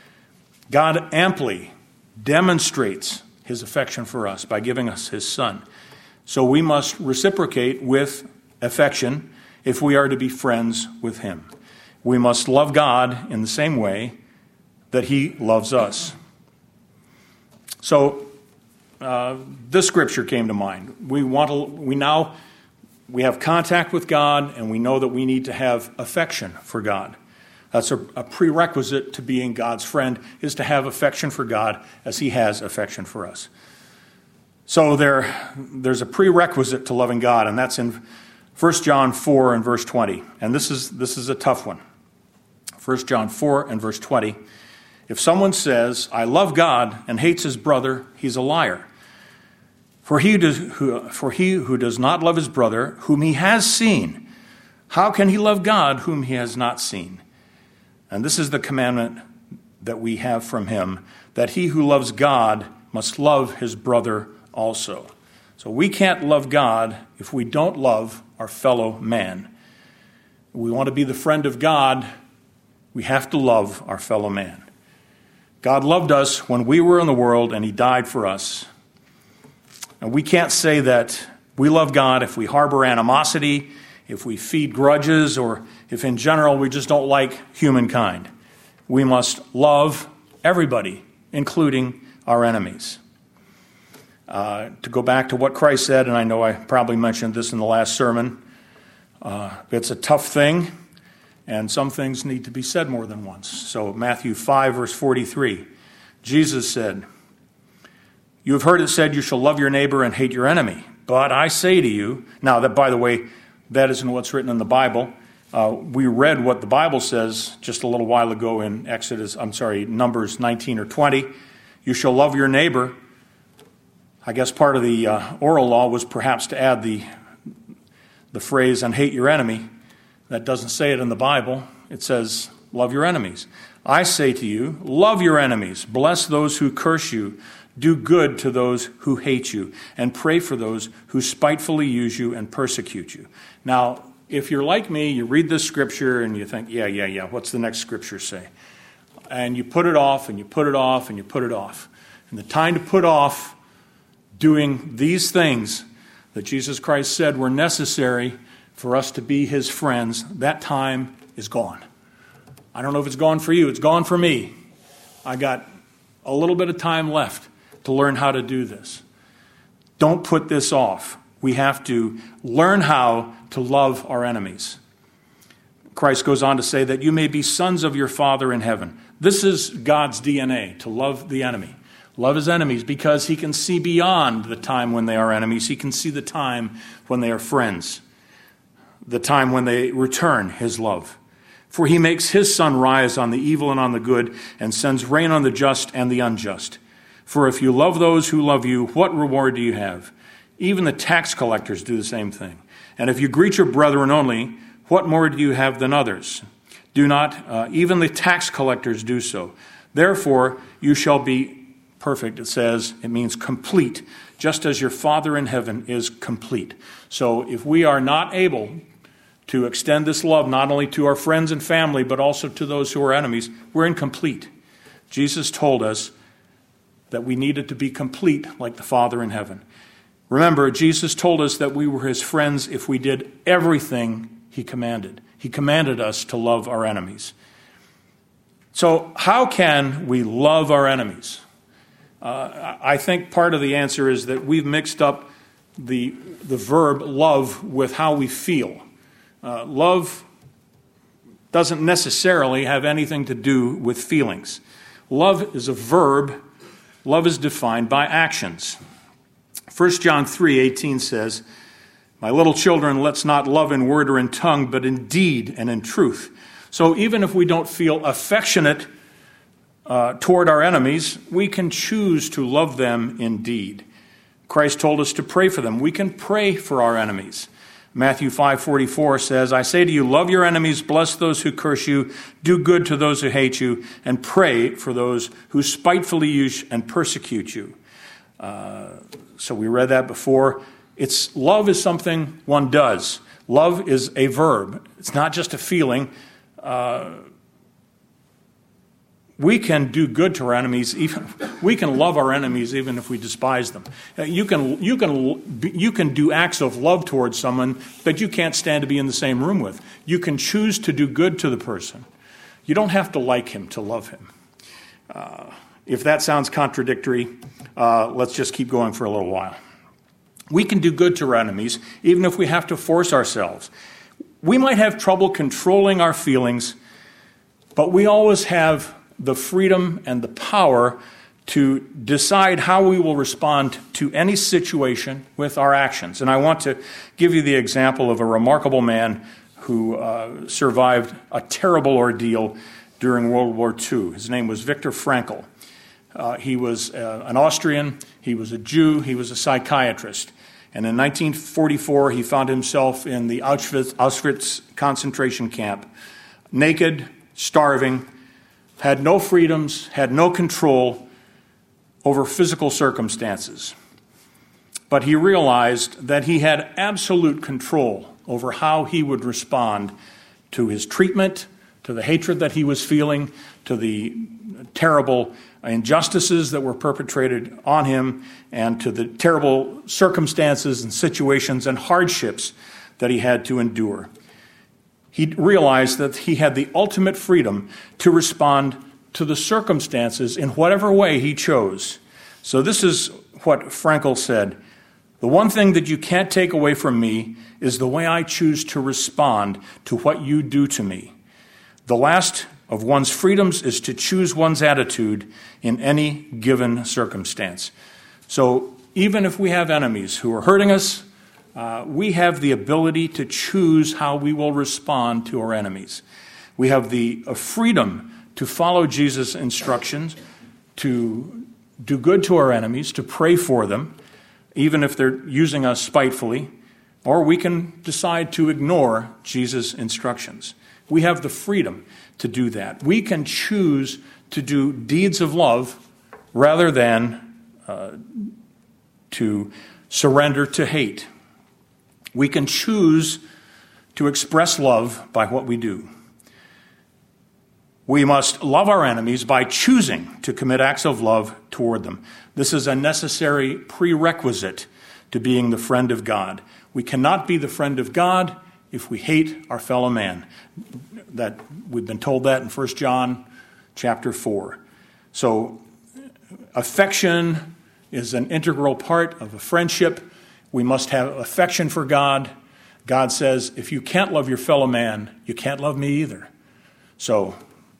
God amply demonstrates his affection for us by giving us his Son. So we must reciprocate with affection if we are to be friends with him. We must love God in the same way that he loves us. So this scripture came to mind. We have contact with God, and we know that we need to have affection for God. That's a prerequisite to being God's friend, is to have affection for God as he has affection for us. So there's a prerequisite to loving God, and that's in 1 John 4 and verse 20. And this is a tough one. 1 John 4 and verse 20. If someone says, I love God, and hates his brother, he's a liar. For he who does not love his brother, whom he has seen, how can he love God, whom he has not seen? And this is the commandment that we have from him, that he who loves God must love his brother also. So we can't love God if we don't love our fellow man. We want to be the friend of God, we have to love our fellow man. God loved us when we were in the world, and he died for us. And we can't say that we love God if we harbor animosity, if we feed grudges, or if in general we just don't like humankind. We must love everybody, including our enemies. To go back to what Christ said, and I know I probably mentioned this in the last sermon, it's a tough thing, and some things need to be said more than once. So Matthew 5, verse 43, Jesus said, "You have heard it said, you shall love your neighbor and hate your enemy. But I say to you," now that, by the way, that isn't what's written in the Bible. We read what the Bible says just a little while ago in Numbers 19 or 20. You shall love your neighbor. I guess part of the oral law was perhaps to add the phrase, "and hate your enemy." That doesn't say it in the Bible. It says, love your enemies. I say to you, love your enemies. Bless those who curse you. Do good to those who hate you. And pray for those who spitefully use you and persecute you. Now, if you're like me, you read this scripture and you think, yeah, what's the next scripture say? And you put it off, and you put it off, and you put it off. And the time to put off doing these things that Jesus Christ said were necessary for us to be his friends, that time is gone. I don't know if it's gone for you. It's gone for me. I got a little bit of time left to learn how to do this. Don't put this off. We have to learn how to love our enemies. Christ goes on to say that you may be sons of your Father in heaven. This is God's DNA, to love the enemy. Love his enemies because he can see beyond the time when they are enemies. He can see the time when they are friends, the time when they return his love. For he makes his sun rise on the evil and on the good, and sends rain on the just and the unjust. For if you love those who love you, what reward do you have? Even the tax collectors do the same thing. And if you greet your brethren only, what more do you have than others? Do not even the tax collectors do so? Therefore you shall be perfect, it says. It means complete, just as your Father in heaven is complete. So if we are not able to extend this love not only to our friends and family, but also to those who are enemies, we're incomplete. Jesus told us that we needed to be complete like the Father in heaven. Remember, Jesus told us that we were his friends if we did everything he commanded. He commanded us to love our enemies. So how can we love our enemies? I think part of the answer is that we've mixed up the verb love with how we feel. Love doesn't necessarily have anything to do with feelings. Love is a verb. Love is defined by actions. 1 John 3:18 says, "My little children, let's not love in word or in tongue, but in deed and in truth." So even if we don't feel affectionate toward our enemies, we can choose to love them in deed. Christ told us to pray for them. We can pray for our enemies. Matthew 5:44 says, "I say to you, love your enemies, bless those who curse you, do good to those who hate you, and pray for those who spitefully use and persecute you." So we read that before. Love is something one does. Love is a verb. It's not just a feeling. We can do good to our enemies. We can love our enemies even if we despise them. You can do acts of love towards someone that you can't stand to be in the same room with. You can choose to do good to the person. You don't have to like him to love him. If that sounds contradictory, let's just keep going for a little while. We can do good to our enemies even if we have to force ourselves. We might have trouble controlling our feelings, but we always have the freedom and the power to decide how we will respond to any situation with our actions. And I want to give you the example of a remarkable man who survived a terrible ordeal during World War II. His name was Viktor Frankl. He was an Austrian, he was a Jew, he was a psychiatrist. And in 1944, he found himself in the Auschwitz concentration camp, naked, starving, had no freedoms, had no control over physical circumstances. But he realized that he had absolute control over how he would respond to his treatment, to the hatred that he was feeling, to the terrible injustices that were perpetrated on him, and to the terrible circumstances and situations and hardships that he had to endure. He realized that he had the ultimate freedom to respond to the circumstances in whatever way he chose. So this is what Frankl said. The one thing that you can't take away from me is the way I choose to respond to what you do to me. The last of one's freedoms is to choose one's attitude in any given circumstance. So even if we have enemies who are hurting us, we have the ability to choose how we will respond to our enemies. We have the freedom to follow Jesus' instructions, to do good to our enemies, to pray for them, even if they're using us spitefully, or we can decide to ignore Jesus' instructions. We have the freedom to do that. We can choose to do deeds of love rather than to surrender to hate. We can choose to express love by what we do. We must love our enemies by choosing to commit acts of love toward them. This is a necessary prerequisite to being the friend of God. We cannot be the friend of God if we hate our fellow man. That we've been told that in 1 John chapter 4. So affection is an integral part of a friendship. We must have affection for God. God says, if you can't love your fellow man, you can't love me either. So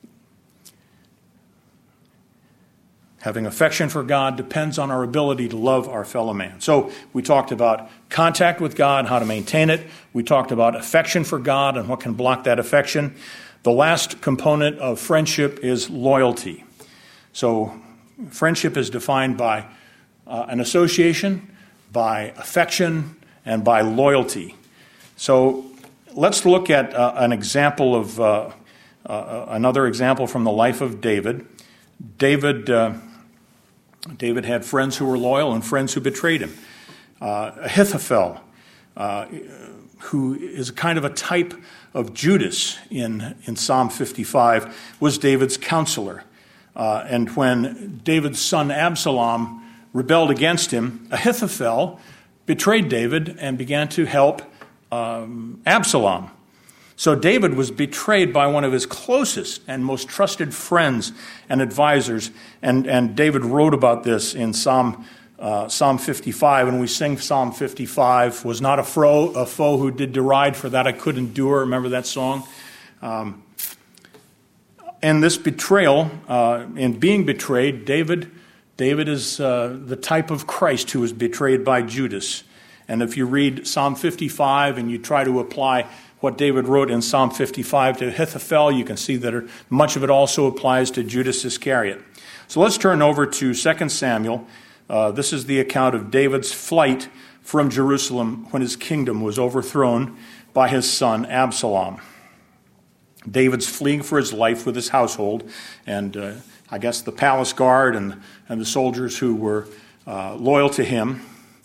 having affection for God depends on our ability to love our fellow man. So we talked about contact with God, how to maintain it. We talked about affection for God and what can block that affection. The last component of friendship is loyalty. So friendship is defined by an association, by affection, and by loyalty. So let's look at an example of another example from the life of David. David had friends who were loyal and friends who betrayed him. Ahithophel, who is kind of a type of Judas in Psalm 55, was David's counselor. And when David's son Absalom rebelled against him, Ahithophel betrayed David and began to help Absalom. So David was betrayed by one of his closest and most trusted friends and advisors, and David wrote about this in Psalm 55, and we sing Psalm 55, was not a foe who did deride, for that I could endure. Remember that song? And this betrayal, in being betrayed, David is the type of Christ who was betrayed by Judas. And if you read Psalm 55 and you try to apply what David wrote in Psalm 55 to Ahithophel, you can see that much of it also applies to Judas Iscariot. So let's turn over to 2 Samuel. This is the account of David's flight from Jerusalem when his kingdom was overthrown by his son Absalom. David's fleeing for his life with his household, and I guess the palace guard and the soldiers who were loyal to him.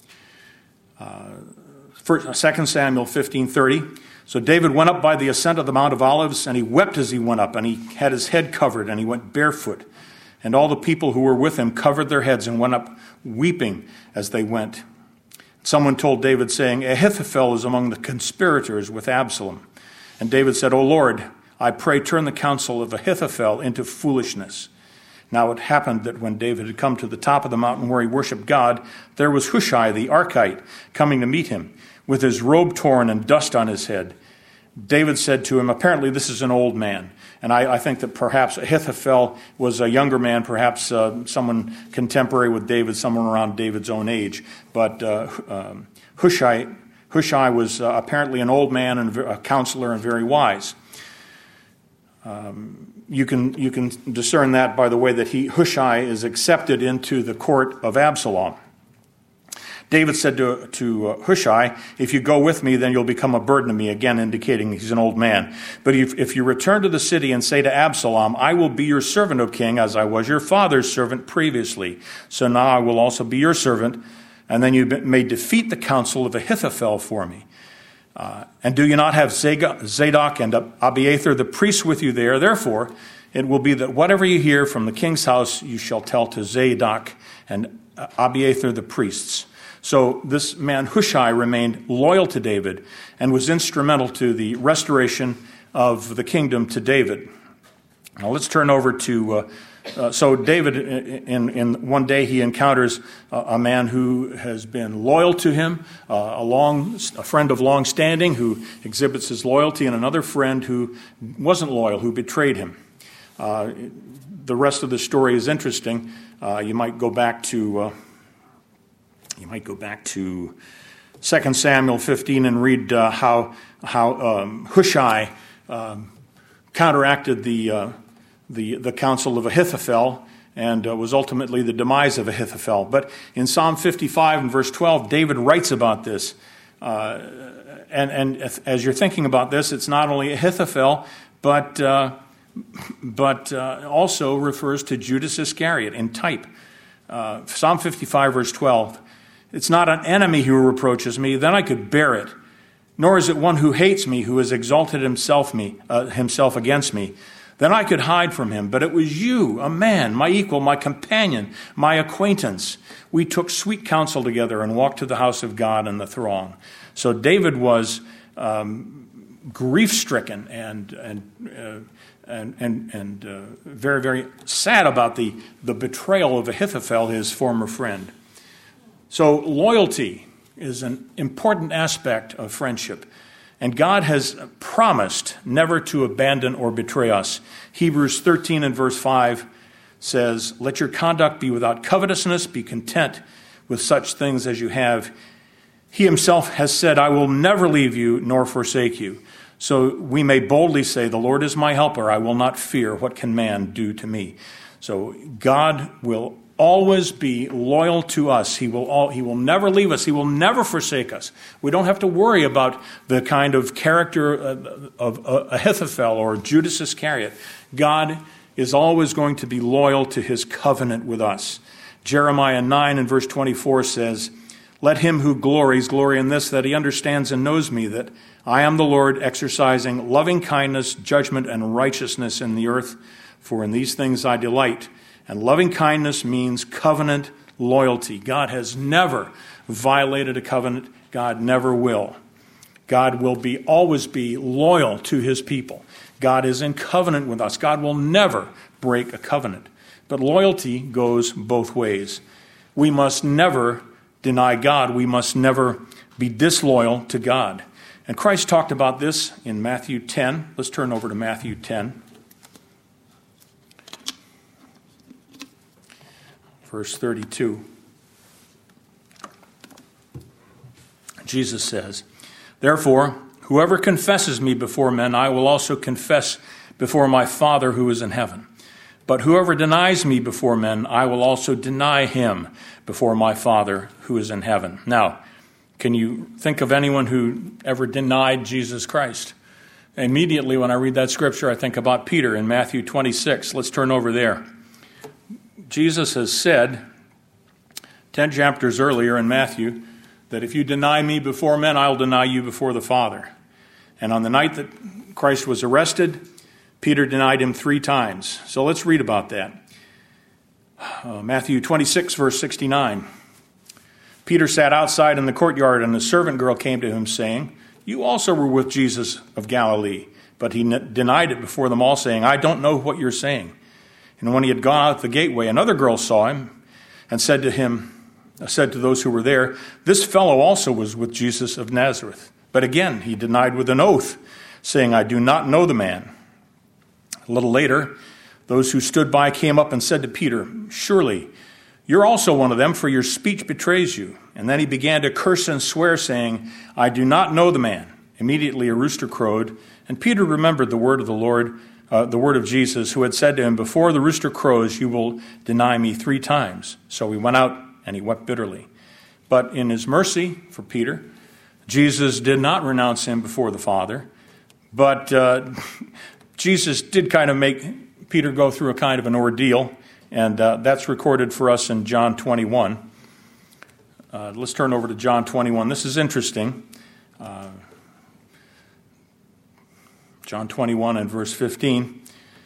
2 Samuel 15:30. So David went up by the ascent of the Mount of Olives, and he wept as he went up, and he had his head covered, and he went barefoot. And all the people who were with him covered their heads and went up weeping as they went. Someone told David, saying, Ahithophel is among the conspirators with Absalom. And David said, O Lord, I pray turn the counsel of Ahithophel into foolishness. Now it happened that when David had come to the top of the mountain where he worshipped God, there was Hushai the Archite coming to meet him, with his robe torn and dust on his head. David said to him, apparently this is an old man. And I think that perhaps Ahithophel was a younger man, perhaps someone contemporary with David, someone around David's own age. But Hushai was apparently an old man and a counselor and very wise. You can discern that by the way that Hushai is accepted into the court of Absalom. David said to Hushai, if you go with me, then you'll become a burden to me, again indicating he's an old man. But if you return to the city and say to Absalom, I will be your servant, O king, as I was your father's servant previously. So now I will also be your servant, and then you may defeat the counsel of Ahithophel for me. And do you not have Zadok and Abiathar the priests with you there? Therefore, it will be that whatever you hear from the king's house, you shall tell to Zadok and Abiathar the priests. So this man Hushai remained loyal to David and was instrumental to the restoration of the kingdom to David. Now let's turn over to, so David, in one day he encounters a man who has been loyal to him, a friend of long standing who exhibits his loyalty, and another friend who wasn't loyal, who betrayed him. The rest of the story is interesting. You might go back to 2 Samuel 15 and read how Hushai counteracted the counsel of Ahithophel and was ultimately the demise of Ahithophel. But in Psalm 55 and verse 12, David writes about this. And as you're thinking about this, it's not only Ahithophel, but also refers to Judas Iscariot in type. Psalm 55 verse 12, it's not an enemy who reproaches me, then I could bear it. Nor is it one who hates me, who has exalted himself against me. Then I could hide from him. But it was you, a man, my equal, my companion, my acquaintance. We took sweet counsel together and walked to the house of God in the throng. So David was grief-stricken and very, very sad about the betrayal of Ahithophel, his former friend. So loyalty is an important aspect of friendship. And God has promised never to abandon or betray us. Hebrews 13 and verse 5 says, "Let your conduct be without covetousness, be content with such things as you have. He himself has said, I will never leave you nor forsake you. So we may boldly say, the Lord is my helper. I will not fear. What can man do to me?" So God will always be loyal to us. He will never leave us. He will never forsake us. We don't have to worry about the kind of character of Ahithophel or Judas Iscariot. God is always going to be loyal to his covenant with us. Jeremiah 9 and verse 24 says, "Let him who glories glory in this, that he understands and knows me, that I am the Lord, exercising loving kindness, judgment, and righteousness in the earth. For in these things I delight." And loving kindness means covenant loyalty. God has never violated a covenant. God never will. God will always be loyal to his people. God is in covenant with us. God will never break a covenant. But loyalty goes both ways. We must never deny God. We must never be disloyal to God. And Christ talked about this in Matthew 10. Let's turn over to Matthew 10. Verse 32. Jesus says, "Therefore, whoever confesses me before men, I will also confess before my Father who is in heaven. But whoever denies me before men, I will also deny him before my Father who is in heaven." Now, can you think of anyone who ever denied Jesus Christ? Immediately when I read that scripture, I think about Peter in Matthew 26. Let's turn over there. Jesus has said 10 chapters earlier in Matthew that if you deny me before men, I'll deny you before the Father. And on the night that Christ was arrested, Peter denied him 3 times. So let's read about that. Matthew 26, verse 69. "Peter sat outside in the courtyard, and a servant girl came to him, saying, 'You also were with Jesus of Galilee.' But he denied it before them all, saying, 'I don't know what you're saying.' And when he had gone out the gateway, another girl saw him and said to those who were there, 'This fellow also was with Jesus of Nazareth.' But again he denied with an oath, saying, 'I do not know the man.' A little later, those who stood by came up and said to Peter, 'Surely you're also one of them, for your speech betrays you.' And then he began to curse and swear, saying, 'I do not know the man.' Immediately a rooster crowed, and Peter remembered the word of the Lord, the word of Jesus, who had said to him, 'Before the rooster crows, you will deny me 3 times.' So he went out and he wept bitterly. But in his mercy for Peter, Jesus did not renounce him before the Father. But Jesus did kind of make Peter go through a kind of an ordeal, and that's recorded for us in John 21. Let's turn over to John 21. This is interesting. John 21 and verse 15.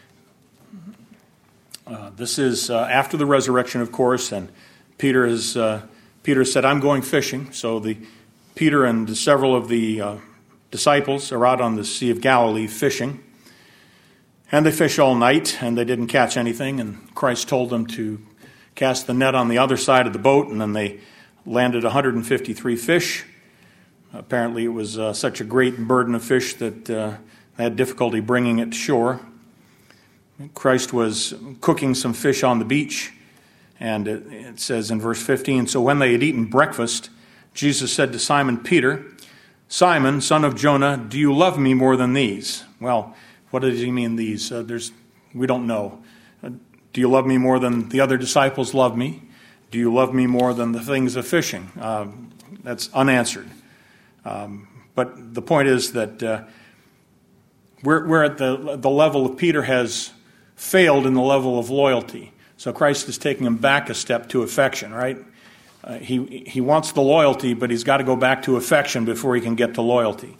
This is after the resurrection, of course, and Peter said, "I'm going fishing." So Peter and several of the disciples are out on the Sea of Galilee fishing. And they fished all night, and they didn't catch anything, and Christ told them to cast the net on the other side of the boat, and then they landed 153 fish. Apparently it was such a great burden of fish that they had difficulty bringing it to shore. Christ was cooking some fish on the beach, and it says in verse 15, "So when they had eaten breakfast, Jesus said to Simon Peter, 'Simon, son of Jonah, do you love me more than these?'" Well, what does he mean, these? We don't know. Do you love me more than the other disciples love me? Do you love me more than the things of fishing? That's unanswered. But the point is that we're at the level of Peter has failed in the level of loyalty. So Christ is taking him back a step to affection, right? He wants the loyalty, but he's got to go back to affection before he can get to loyalty.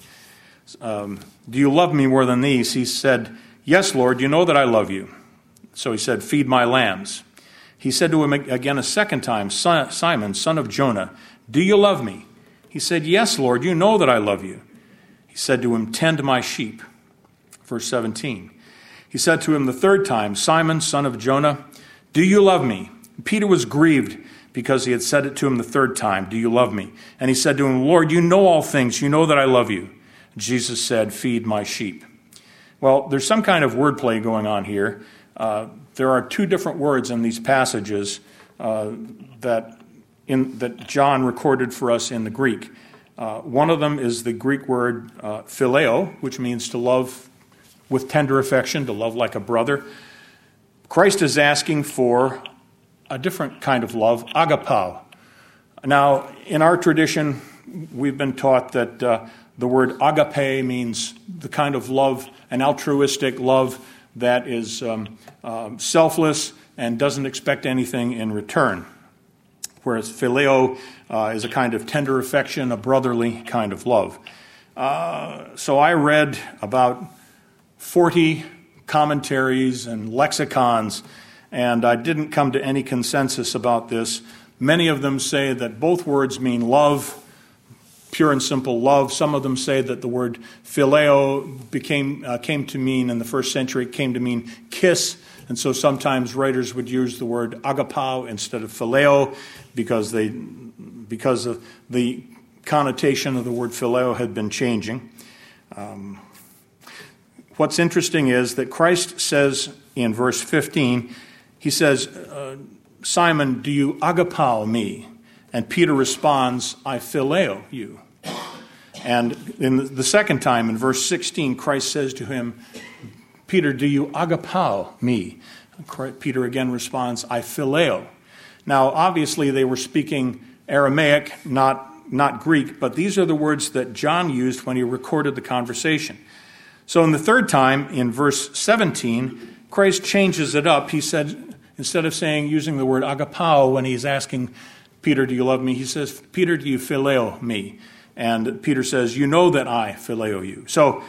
Do you love me more than these? He said, "Yes, Lord, you know that I love you." So he said, "Feed my lambs." He said to him again a second time, "Simon, son of Jonah, do you love me?" He said, "Yes, Lord, you know that I love you." He said to him, "Tend my sheep." Verse 17. He said to him the third time, "Simon, son of Jonah, do you love me?" Peter was grieved because he had said it to him the third time, "Do you love me?" And he said to him, "Lord, you know all things. You know that I love you." Jesus said, "Feed my sheep." Well, there's some kind of wordplay going on here. There are two different words in these passages that John recorded for us in the Greek. One of them is the Greek word phileo, which means to love with tender affection, to love like a brother. Christ is asking for a different kind of love, agapao. Now, in our tradition, we've been taught that the word agape means the kind of love, an altruistic love that is selfless and doesn't expect anything in return. Whereas phileo is a kind of tender affection, a brotherly kind of love. So I read about 40 commentaries and lexicons, and I didn't come to any consensus about this. Many of them say that both words mean love, pure and simple love. Some of them say that the word phileo came to mean, in the first century, came to mean kiss. And so sometimes writers would use the word agapao instead of phileo because of the connotation of the word phileo had been changing. What's interesting is that Christ says in verse 15, he says, "Simon, do you agapao me?" And Peter responds, "I phileo you." And in the second time, in verse 16, Christ says to him, "Peter, do you agapao me?" Peter again responds, "I phileo." Now, obviously, they were speaking Aramaic, not Greek, but these are the words that John used when he recorded the conversation. So in the third time, in verse 17, Christ changes it up. He said, instead of using the word agapao when he's asking Peter, "Do you love me?" he says, "Peter, do you phileo me?" And Peter says, "You know that I phileo you." So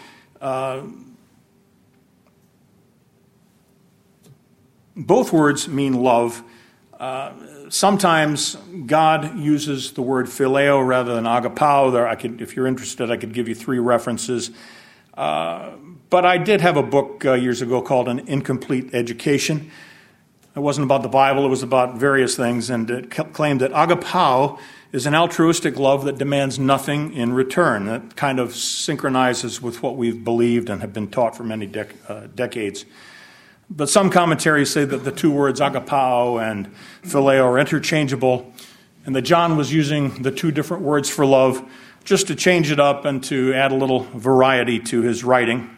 both words mean love. Sometimes God uses the word phileo rather than agapao. If you're interested, I could give you 3 references. But I did have a book years ago called An Incomplete Education. It wasn't about the Bible, it was about various things, and it claimed that agapao is an altruistic love that demands nothing in return. That kind of synchronizes with what we've believed and have been taught for many decades. But some commentaries say that the two words agapao and phileo are interchangeable, and that John was using the two different words for love just to change it up and to add a little variety to his writing.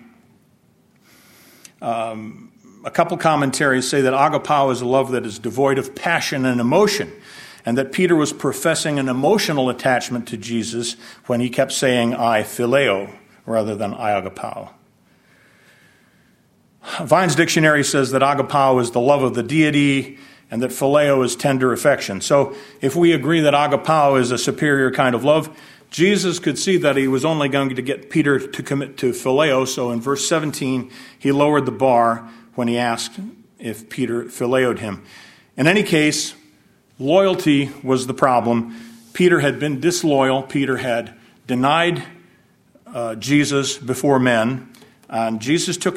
A couple commentaries say that agapao is a love that is devoid of passion and emotion, and that Peter was professing an emotional attachment to Jesus when he kept saying, "I phileo," rather than "I agapao." Vine's dictionary says that agapao is the love of the deity and that phileo is tender affection. So if we agree that agapao is a superior kind of love, Jesus could see that he was only going to get Peter to commit to phileo. So in verse 17, he lowered the bar when he asked if Peter phileoed him. In any case, loyalty was the problem. Peter had been disloyal. Peter had denied Jesus before men. And Jesus took him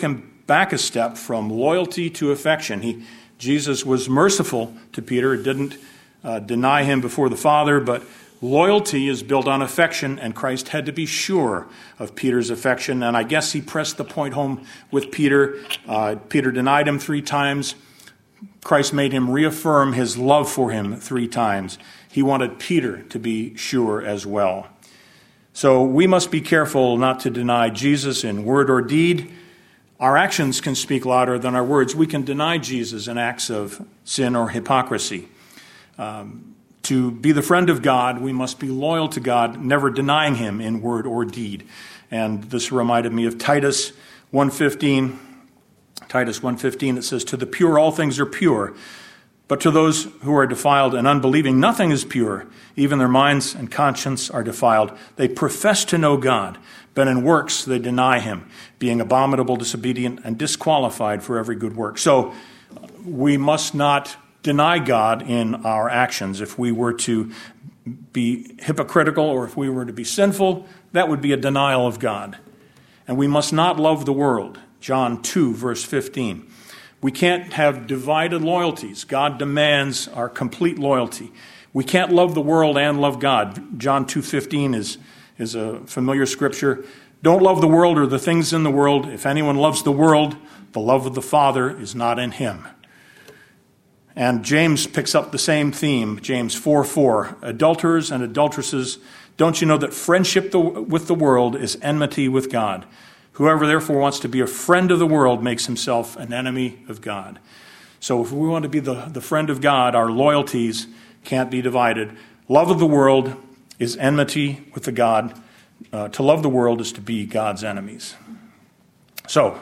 back a step from loyalty to affection. Jesus was merciful to Peter, didn't deny him before the Father, but loyalty is built on affection, and Christ had to be sure of Peter's affection. And I guess he pressed the point home with Peter. Peter denied him 3 times. Christ made him reaffirm his love for him 3 times. He wanted Peter to be sure as well. So we must be careful not to deny Jesus in word or deed. Our actions can speak louder than our words. We can deny Jesus in acts of sin or hypocrisy. To be the friend of God, we must be loyal to God, never denying him in word or deed. And this reminded me of Titus 1:15. Titus 1:15, it says, "To the pure all things are pure, but to those who are defiled and unbelieving nothing is pure. Even their minds and conscience are defiled. They profess to know God, but in works they deny him, being abominable, disobedient, and disqualified for every good work." So we must not deny God in our actions. If we were to be hypocritical or if we were to be sinful, that would be a denial of God. And we must not love the world. John 2, verse 15. We can't have divided loyalties. God demands our complete loyalty. We can't love the world and love God. John 2:15 is a familiar scripture. Don't love the world or the things in the world. If anyone loves the world, the love of the Father is not in him. And James picks up the same theme, James 4:4. Adulterers and adulteresses, don't you know that friendship with the world is enmity with God? Whoever therefore wants to be a friend of the world makes himself an enemy of God. So if we want to be the friend of God, our loyalties can't be divided. Love of the world is enmity with the God. To love the world is to be God's enemies. So,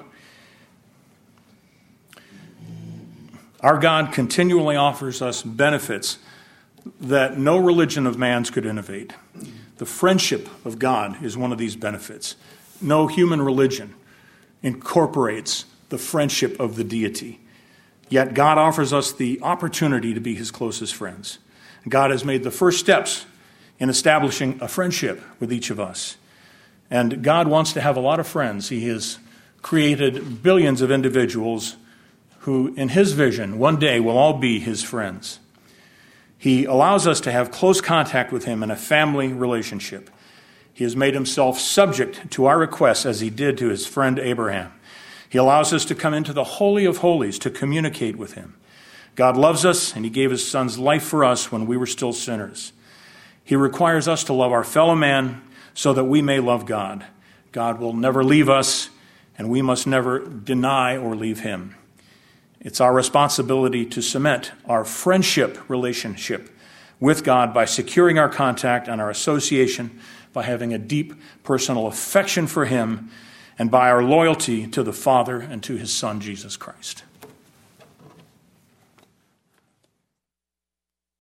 our God continually offers us benefits that no religion of man's could innovate. The friendship of God is one of these benefits. No human religion incorporates the friendship of the deity. Yet God offers us the opportunity to be his closest friends. God has made the first steps in establishing a friendship with each of us. And God wants to have a lot of friends. He has created billions of individuals who, in his vision, one day will all be his friends. He allows us to have close contact with him in a family relationship. He has made himself subject to our requests as he did to his friend Abraham. He allows us to come into the Holy of Holies to communicate with him. God loves us, and he gave his son's life for us when we were still sinners. He requires us to love our fellow man so that we may love God. God will never leave us, and we must never deny or leave him. It's our responsibility to cement our friendship relationship with God by securing our contact and our association, by having a deep personal affection for him, and by our loyalty to the Father and to his Son, Jesus Christ.